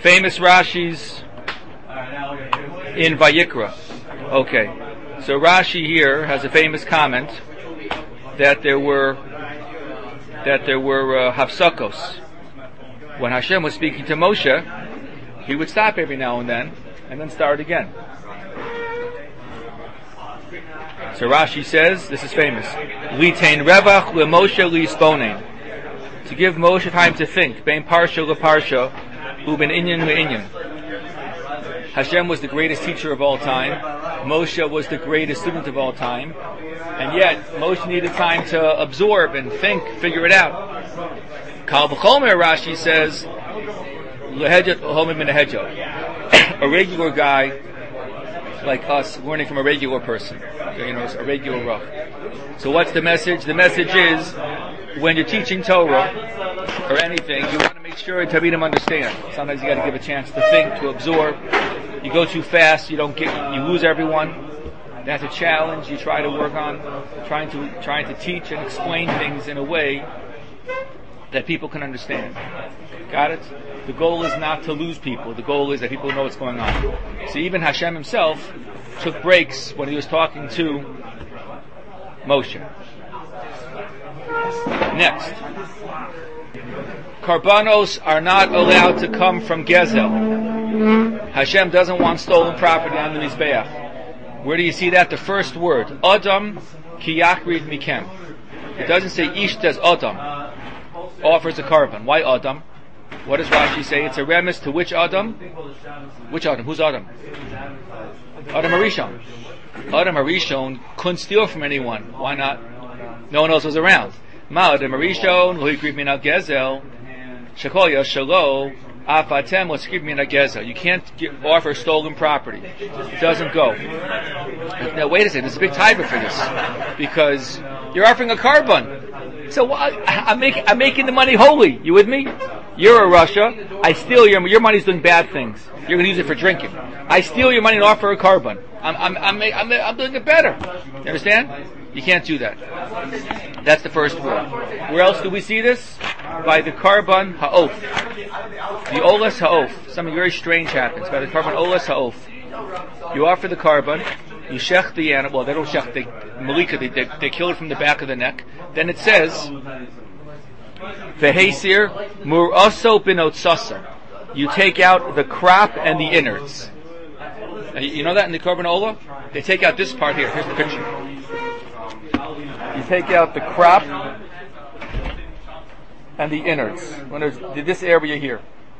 famous Rashis in Vayikra. Okay, so Rashi here has a famous comment that there were hafsakos. When Hashem was speaking to Moshe, he would stop every now and then start again. So Rashi says, this is famous, Litain revach leMoshe li'isponein, to give Moshe time to think, bein parsha leparsha, uben inyan le'inyan. Hashem was the greatest teacher of all time. Moshe was the greatest student of all time. And yet, Moshe needed time to absorb and think, figure it out. Kal v'chomer, Rashi says, lehejet homim min a regular guy like us, learning from a regular person. A regular rough. So what's the message? The message is, when you're teaching Torah, or anything, you want to make sure Talmidim understand. Sometimes you got to give a chance to think, to absorb. You go too fast, you lose everyone. That's a challenge you try to work on, trying to teach and explain things in a way that people can understand. Got it? The goal is not to lose people. The goal is that people know what's going on. So even Hashem himself took breaks when he was talking to Moshe. Next. Karbanos are not allowed to come from Gezel. Hashem doesn't want stolen property on the Mizbeach. Where do you see that? The first word. Adam ki yakriv mikem. It doesn't say Ish, says Adam. Offers a carbon. Why Adam? What does Rashi say? It's a remiss to which Adam? Which Adam? Who's Adam? Adam HaRishon. Adam HaRishon couldn't steal from anyone. Why not? No one else was around. Ma Adam HaRishon, lo yikriv min al-gezel, shekol yashalo, afatem lo yikriv min al-gezel. You can't offer stolen property. It doesn't go. Now wait a second, there's a big taiva for this. Because you're offering a carbon. So I'm making the money holy. You with me? You're a Russia. I steal your money's doing bad things. You're going to use it for drinking. I steal your money and offer a carbon. I'm doing it better. You understand? You can't do that. That's the first word. Where else do we see this? By the carbon ha'of. The olas ha'of. Something very strange happens. By the carbon olas ha'of. You offer the carbon. You shech the animal. Well, they don't shech. Malika. They kill it from the back of the neck. Then it says, Vehesir muraso binotsasa. You take out the crop and the innards. You know that in the Korban Ola? They take out this part here. Here's the picture. You take out the crop and the innards. When there's this area here.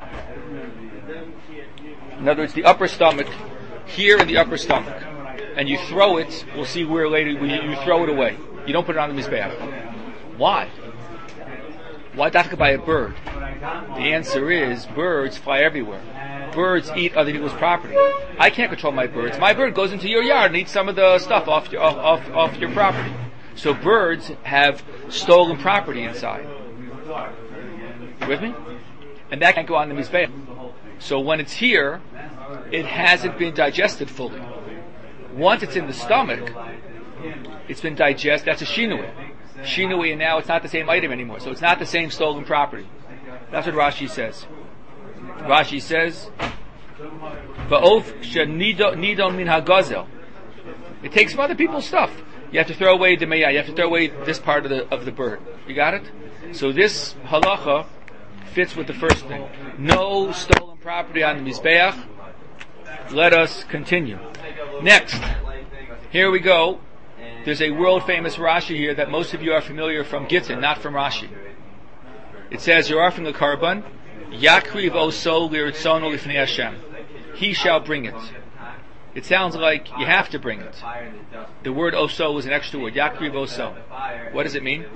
In other words, the upper stomach, here in the upper stomach. And you throw it, we'll see where later, you throw it away. You don't put it on the Mizbeach. Why? Why dafka by a bird? The answer is, birds fly everywhere. Birds eat other people's property. I can't control my birds. My bird goes into your yard and eats some of the stuff off your property. So birds have stolen property inside. You with me? And that can't go on the Mizbeach. So when it's here, it hasn't been digested fully. Once it's in the stomach, it's been digested. That's a shinui. Shinui, and now it's not the same item anymore. So it's not the same stolen property. That's what Rashi says. Rashi says, "Va'of shenidon min hagazel." It takes from other people's stuff. You have to throw away the meyah. You have to throw away this part of the bird. You got it? So this halacha fits with the first thing. No stolen property on the Mizbeach. Let us continue. Next, here we go. There's a world-famous Rashi here that most of you are familiar from Gittin, not from Rashi. It says, you're offering a carbon, Yakriv oso liritzono lifnei Hashem. He shall bring it. It sounds like you have to bring it. The word oso is an extra word, Yakriv oso. What does it mean?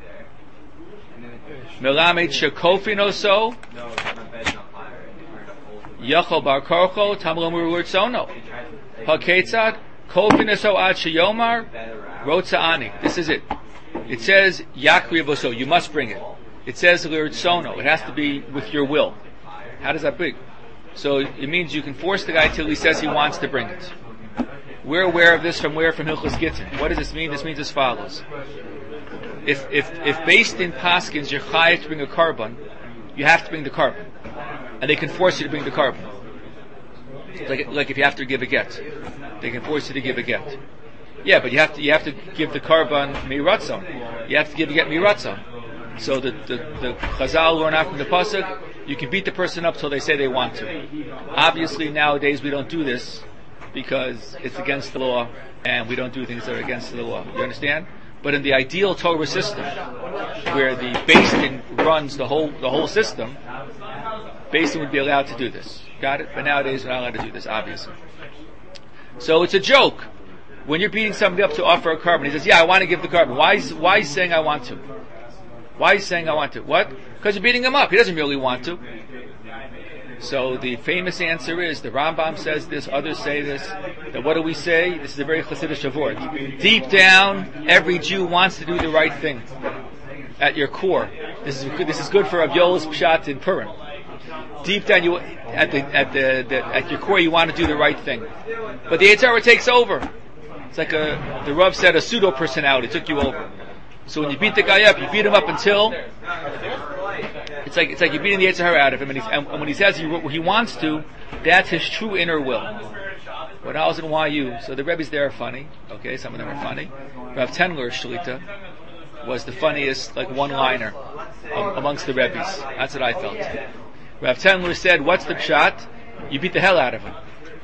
Melamed shekofin oso, Yachol bar korcho, tamlo liritzono. Haketzad, kofin oso ad sheyomar, rotza ani. This is it. It says, Yakriv oso, you must bring it. It says liritzono, it has to be with your will. How does that bring? So it means you can force the guy till he says he wants to bring it. We're aware of this from where? From Hilchos Gittin. What does this mean? This means as follows. If based in Paskins you're chayav to bring a carbon, you have to bring the carbon. and they can force you to bring the carbon. Like if you have to give a get, they can force you to give a get. Yeah, but you have to give the carbon miratzon. You have to give a get miratzon. So the Chazal learn out from the pasuk, you can beat the person up till they say they want to. Obviously nowadays we don't do this because it's against the law, and we don't do things that are against the law. You understand? But in the ideal Torah system, where the Beis Din runs the whole system, Beis Din would be allowed to do this. Got it? But nowadays we're not allowed to do this, obviously. So it's a joke when you're beating somebody up to offer a carbon. He says, "Yeah, I want to give the carbon." Why is he saying I want to? Why is he saying I want to? What? Because you're beating him up. He doesn't really want to. So the famous answer is, the Rambam says this, others say this, that what do we say? This is a very Chassidish word. Deep down, every Jew wants to do the right thing. At your core. This is good for Rav Yoel's Pshat in Purim. Deep down, at your core, you want to do the right thing. But the Yetzer Hara takes over. It's like the Rav said, a pseudo personality took you over. So when you beat the guy up, you beat him up until it's like you're beating the Yetzer Hara out of him, and when he says he wants to, that's his true inner will. When I was in YU, so the Rebbe's there are funny. Okay, some of them are funny. Rav Tendler Shlita was the funniest, one-liner amongst the Rebbe's. That's what I felt. Rav Tendler said, "What's the pshat? You beat the hell out of him."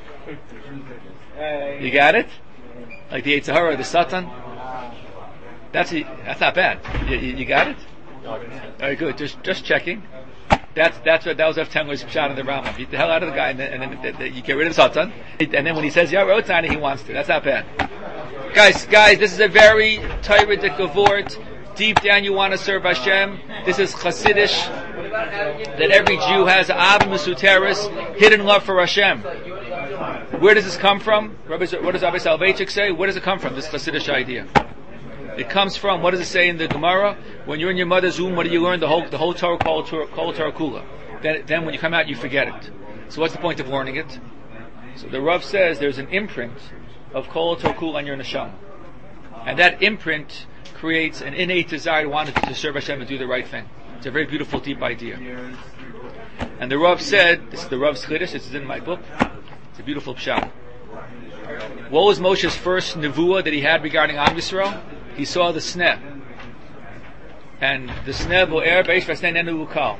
You got it? Like the Yetzer Hara, the Satan. That's not bad. You got it? Very good. Just checking. That was Rav Tendler's pshat in the Rambam. Beat the hell out of the guy, and then you get rid of Satan. And then when he says Yarotzani, he wants to. That's not bad. Guys, this is a very Torah-dik vort. Deep down, you want to serve Hashem. This is Chassidish, that every Jew has Av Mesuteris, hidden love for Hashem. Where does this come from? What does Rabbi Soloveitchik say? Where does it come from, this Chassidish idea? It comes from, what does it say in the Gemara? When you're in your mother's womb, what do you learn? The whole Torah, Kol Torah Kula. Then when you come out, you forget it. So what's the point of learning it? So the Rav says there's an imprint of Kol Torah Kula on your neshama. And that imprint creates an innate desire to want to serve Hashem and do the right thing. It's a very beautiful, deep idea. And the Rav said, this is the Rav's Chiddush, this is in my book, it's a beautiful pshat. What was Moshe's first nevuah that he had regarding Am Yisrael? He saw the sneh. And the sneh bo'er b'eish v'sneh nenu ukal.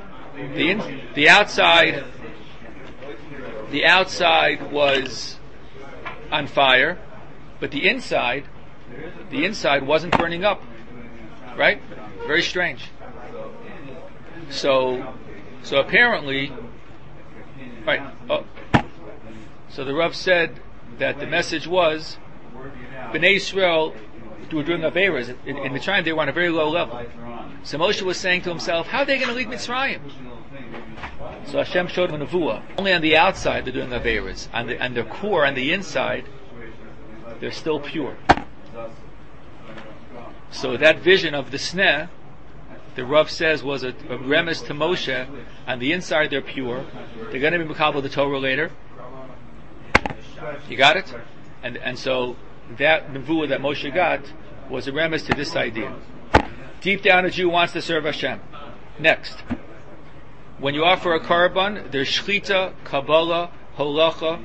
The outside was on fire, but the inside wasn't burning up. Right? Very strange. So apparently, right. So the Rav said that the message was, Bnei Yisrael were doing Averas. In Mitzrayim, they were on a very low level. So Moshe was saying to himself, how are they going to leave Mitzrayim? So Hashem showed him a nevuah. Only on the outside they're doing Averas. On their core, on the inside, they're still pure. So that vision of the sneh, the Rav says, was a remiss to Moshe. On the inside they're pure. They're going to be Mekabel the Torah later. You got it? And so that nevuah that Moshe got was a remiss to this idea. Deep down, a Jew wants to serve Hashem. Next, when you offer a korban, there's shchita, kabbalah, holacha,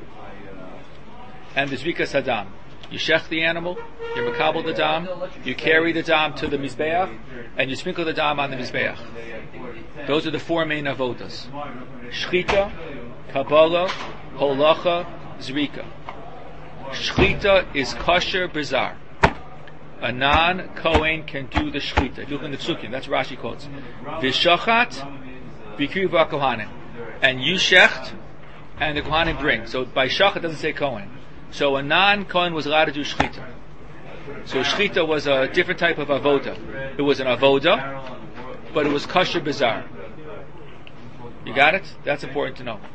and there's zrikas hadam. You shech the animal, you mekabel the dam, you carry the dam to the mizbeach, and you sprinkle the dam on the mizbeach. Those are the four main avodas: shchita, kabbalah, holacha, zrika. Shchita is kosher bizarre. A non-Kohen can do the shchita. If you look in the Psukim, that's Rashi quotes. V'shachat b'kriv ha'kohanim. And you shecht, and the Kohanim bring. So by shachat it doesn't say Kohen. So a non-Kohen was allowed to do shchita. So shchita was a different type of avoda. It was an avoda, but it was kosher bizarre. You got it? That's important to know.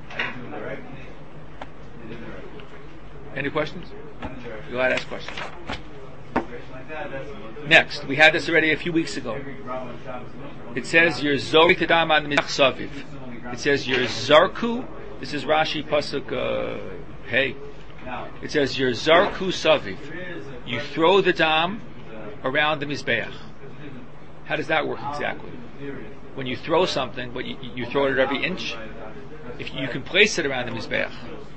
Any questions? Go ahead, ask questions. Next, we had this already a few weeks ago. It says your zori tadam an mizbeach saviv. It says your zarku. This is Rashi pasuk hey. It says your zarku saviv. You throw the dam around the mizbeach. How does that work exactly? When you throw something, but you throw it at every inch. if you can place it around the Mizbeach.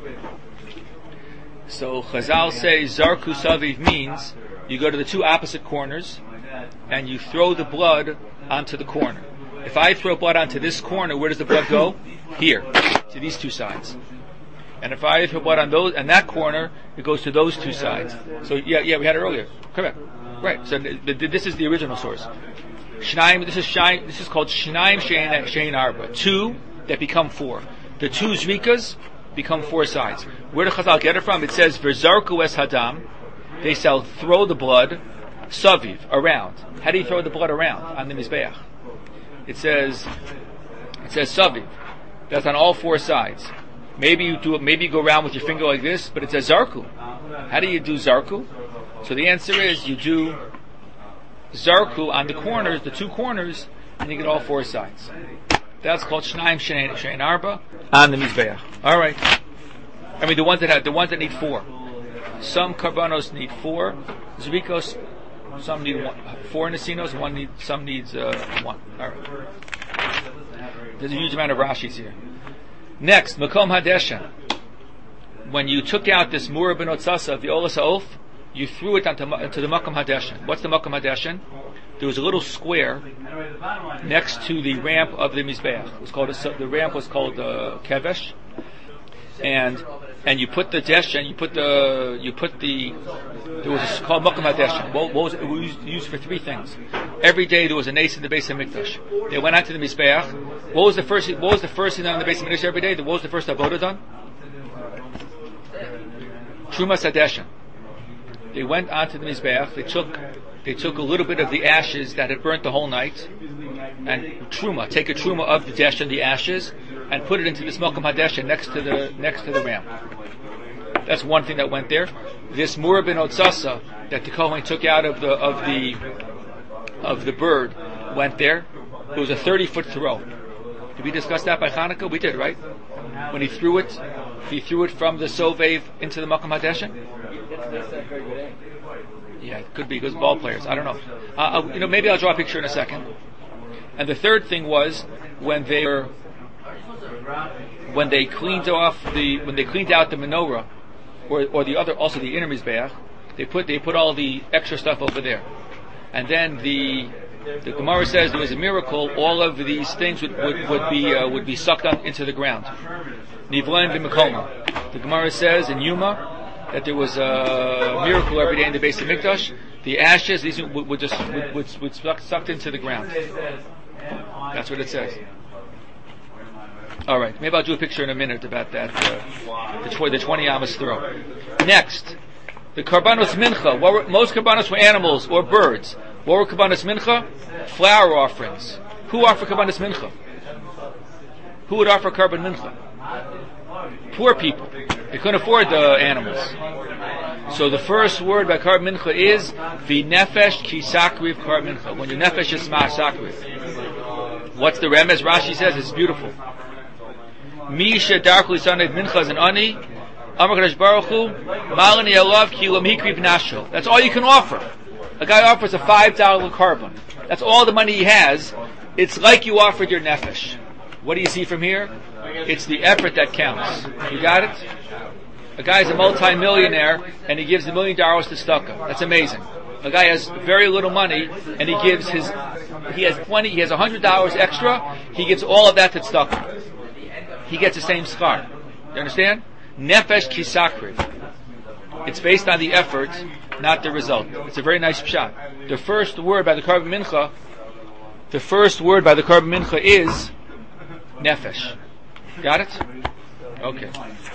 So Chazal say Zarku Saviv means you go to the two opposite corners and you throw the blood onto the corner. If I throw blood onto this corner, where does the blood go? Here, to these two sides. And if I throw blood on that corner, it goes to those two sides. So yeah, we had it earlier. Correct. Right. So this is the original source. Shnaim. This is called Shnaim Shein Arba. Two that become four. The two zrikas become four sides. Where did Chazal get it from? It says V'zarku es hadam. They shall throw the blood saviv, around. How do you throw the blood around on the mizbeach? It says saviv. That's on all four sides. Maybe you go around with your finger like this, but it says zarku. How do you do zarku? So the answer is you do zarku on the corners, the two corners, and you get all four sides. That's called Shnaim Shein Arba on the Mizbeach. Alright. I mean the ones that need four. Some karbanos need four zrikos, some need four nesinos, some needs one. Alright. There's a huge amount of Rashis here. Next, Makom Hadesha. When you took out this Mura ben Otsasa of the Olas HaOf, you threw it into the Makom Hadesha. What's the Makom Hadesha? There was a little square next to the ramp of the Mizbeach. The ramp was called Kevesh, and you put the desha, there was called Makom Hadesha. What was it? It was used for three things. Every day there was a nace in the base of Mikdash. They went out to the Mizbeach. What was the first thing done in the base of Mikdash every day? What was the first avodah done? Trumas Hadesha. They went onto the Mizbeach. They took a little bit of the ashes that had burnt the whole night, and take a truma of the desha and the ashes, and put it into this Makom Hadesha next to the ramp. That's one thing that went there. This Mura ben Otsasa that the Kohen took out of the bird went there. It was a 30-foot throw. Did we discuss that by Hanukkah? We did, right? When he threw it from the Sovev into the Makom Hadesha. Yeah, it could be because ball players. I don't know. Maybe I'll draw a picture in a second. And the third thing was when they cleaned out the menorah, or the other, also the inner mizbeach, they put all the extra stuff over there, and then the Gemara says there was a miracle. All of these things would be sucked up into the ground. Nivlaim b'mekoma. The Gemara says in Yuma that there was a miracle every day in the base of Mikdash. The ashes, these would sucked into the ground. That's what it says. All right, maybe I'll do a picture in a minute about that. The 20 Amos throw. Next, the karbanos mincha. Most karbanos were animals or birds. What were karbanos mincha? Flower offerings. Who offered karbanos mincha? Who would offer karban mincha? Poor people. They couldn't afford the animals. So the first word by karban mincha is v'nefesh ki sakriv karban mincha. When your nefesh is ma sakriv. What's the remez? Rashi says it's beautiful. Misha darkly soned mincha and ani. Amar Kadosh Baruch Hu malani alav ki lam hikriv nashel. That's all you can offer. A guy offers a $5 carbon. That's all the money he has. It's like you offered your nefesh. What do you see from here? It's the effort that counts. You got it? A guy's a multi-millionaire and he gives $1 million to tzedakah. That's amazing. A guy has very little money and he has $100 extra, he gives all of that to tzedakah. He gets the same schar. You understand? Nefesh ki sakriv. It's based on the effort, not the result. It's a very nice pshat. The first word by the karban mincha is nefesh. Got it? Okay.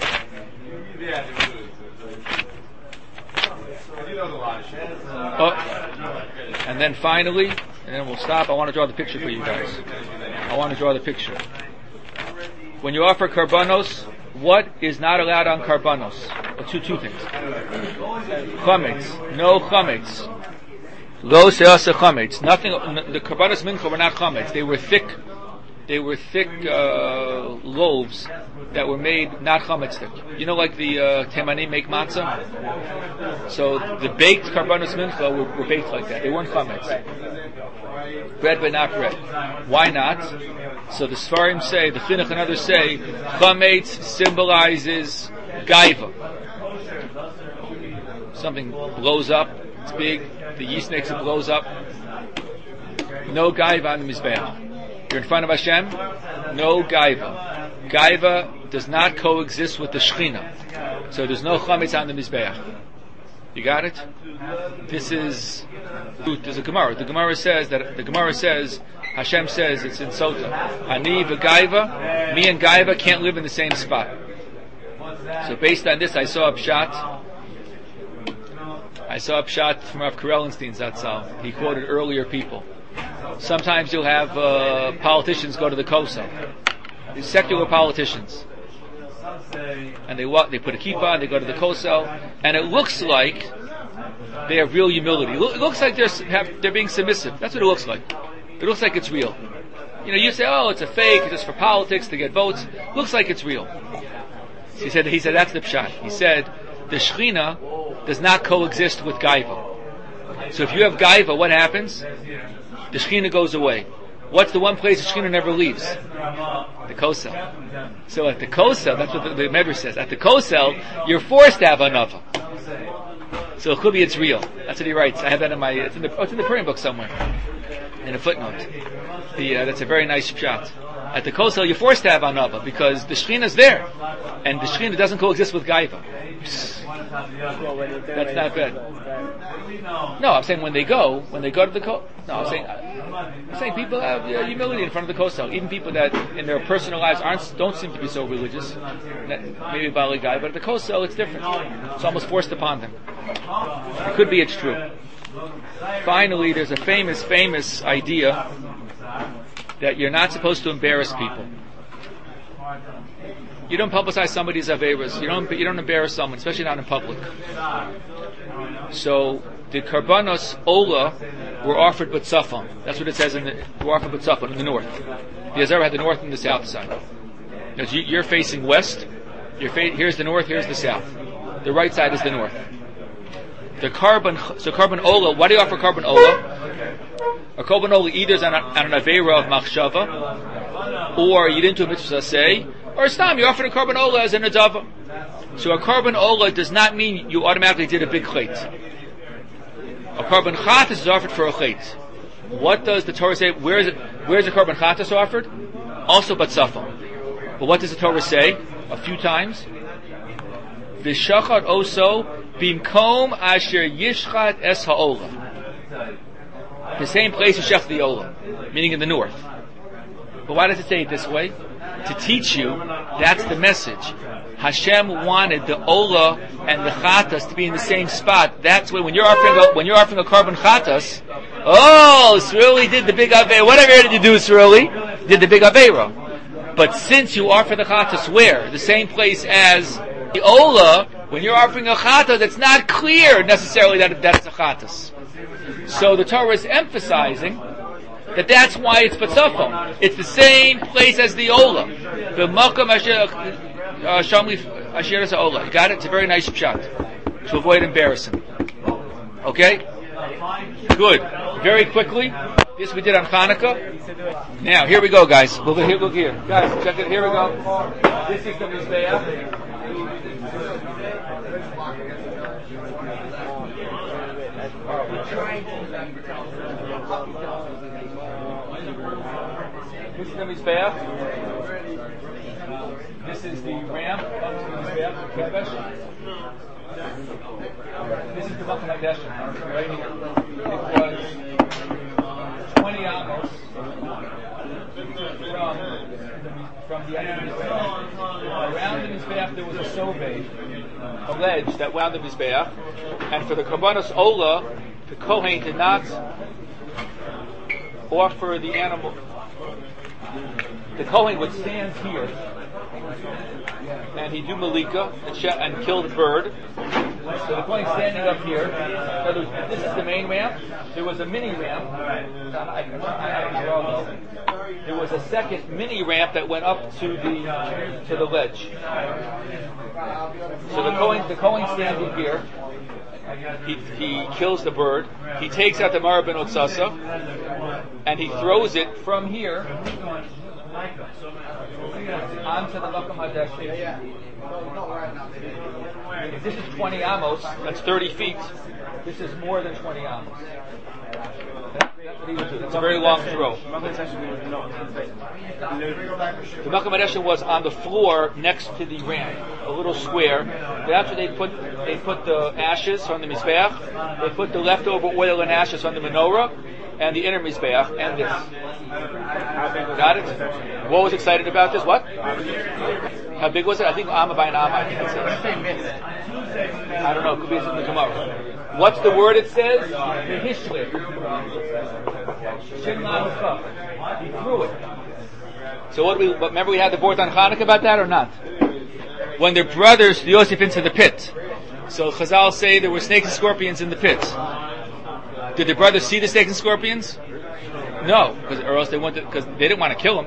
And then finally, and then we'll stop. I want to draw the picture for you guys. When you offer karbanos, what is not allowed on karbanos? Well, two things. Chametz. No chametz. Lo se'asa chametz. Nothing. The karbanos mincha were not chametz. They were thick loaves that were made not chametz thick. You know, like the Temanim make matzah. So the baked karbanos mincha were baked like that. They weren't chametz. bread but not bread. Why not? So the Sfarim say, the Chinuch and others say, chametz symbolizes gaiva. Something blows up, it's big, the yeast makes it blows up. No gaiva on the Mizbeach. You're in front of Hashem, no gaiva. Gaiva does not coexist with the Shechina. So there's no chametz on the Mizbeach. You got it? This is, there's a Gemara. The Gemara says, Hashem says, it's in Sota, Ani v'Gaiva, me and Gaiva can't live in the same spot. So based on this, I saw a pshat from Rav Karellenstein Zatzal. He quoted earlier people. Sometimes you'll have politicians go to the Kosel. These secular politicians. And they put a kippah on, they go to the Kosel, and it looks like they have real humility. It looks like they're being submissive. That's what it looks like. It looks like it's real. You say, oh, it's a fake, it's just for politics to get votes. Looks like it's real. He said that's the pshat. He said the Shechina does not coexist with Gaiva. So if you have Gaiva, what happens? The Shechina goes away. What's the one place the Shechina never leaves? The Kosel. So at the Kosel, that's what the Medrash says. At the Kosel, you're forced to have another. So it could be it's real. That's what he writes. I have that it's in the Purim book somewhere, in a footnote. That's a very nice pshat. At the Kosel, you're forced to have another because the Shechina is there, and the Shechina doesn't coexist with Gaiva. That's not bad. No, I'm saying when they go to the Kosel. No, I'm saying people have humility in front of the Kosel. Even people that in their personal lives don't seem to be so religious. Maybe Bali Guy, but at the Kosel it's different. It's almost forced upon them. It could be it's true. Finally, there's a famous idea that you're not supposed to embarrass people. You don't publicize somebody's averas. You don't embarrass someone, especially not in public. So the karbanos ola were offered b'tzafon. That's what it says were offered b'tzafon in the north. The Azara had the north and the south side. You're facing west. Here's the north. Here's the south. The right side is the north. So carbon ola. Why do you offer carbon ola? A carbon ola either is on an avera of machshava, or you didn't do a mitzvah say, or stam you offered a carbon ola as an adava. So a carbon ola does not mean you automatically did a big chait. A carbon chatas is offered for a chait. What does the Torah say? Where is the carbon chatas offered? Also batzafon. But what does the Torah say? A few times. V'shachat oso bimkom asher yishchat es ha'ola. The same place you shech the ola, meaning in the north. But why does it say it this way? To teach you, that's the message. Hashem wanted the ola and the chatas to be in the same spot. That's when you're offering a carbon chatas. Oh, Sruli did the big aveira. What aveira did you do, Sruli? Did the big aveira. But since you offer the chatas where? The same place as the ola, when you're offering a chatas, it's not clear necessarily that it's a chatas. So the Torah is emphasizing that's why it's batzafon. It's the same place as the ola. The makam asher ola. You got it? It's a very nice pshat to avoid embarrassing. Okay? Good. Very quickly. This we did on Hanukkah. Now, here we go, guys. Look here. Guys, check it. Here we go. This is the Mizbeach. This is the Mizbeach. This is the ramp up to the Mizbeach, Kevesh. This is the Makam HaDeshen, right here. It was 20 amos from the end of the Mizbeach. Around the Mizbeach there was a soveh, a ledge that wound the Mizbeach, and for the Karbanos Ola, the Kohen did not offer the animal. The Kohen would stand here and he'd do malika and kill the bird. So the Kohen standing up here. In other words, this is the main ramp. There was a mini ramp. There was a second mini ramp that went up to the ledge. So the Kohen standing here, he kills the bird, he takes out the Marah ben Otsasa, and he throws it from here onto the Makam HaDeshet. If this is 20 amos, that's 30 feet. This is more than 20 amos. That's what he would do. It's a very long throw. The Makam HaDeshet was on the floor next to the ramp, a little square. After they put the ashes on the Mizbeach, they put the leftover oil and ashes on the menorah, and the inner Mizbeach, and this. Got it? What was excited about this? What? How big was it? I think Amma by an Amma, I think it says. I don't know, it could be in the Gemara. What's the word it says? Hishlik. He threw it. So remember we had the board on Hanukkah about that or not? When their brothers threw Yosef into the pit. So Chazal say there were snakes and scorpions in the pit. Did the brothers see the snakes and scorpions? No, or else because they didn't want to kill him.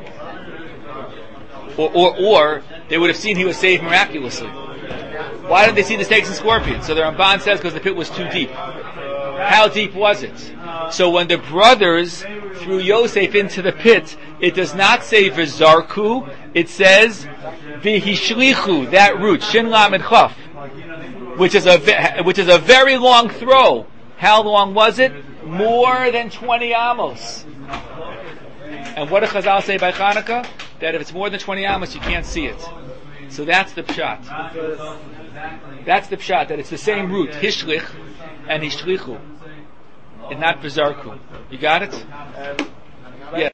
Or they would have seen he was saved miraculously. Why didn't they see the snakes and scorpions? So the Ramban says because the pit was too deep. How deep was it? So when the brothers threw Yosef into the pit, it does not say v'zarku, it says v'hishlichu, that root, shin lamed chaf, which is a very long throw. How long was it? More than 20 amos. And what did Chazal say by Hanukkah? That if it's more than 20 amos, you can't see it. So that's the pshat. That's the pshat, that it's the same root, hishlich and hishlichu, and not v'zarku. You got it?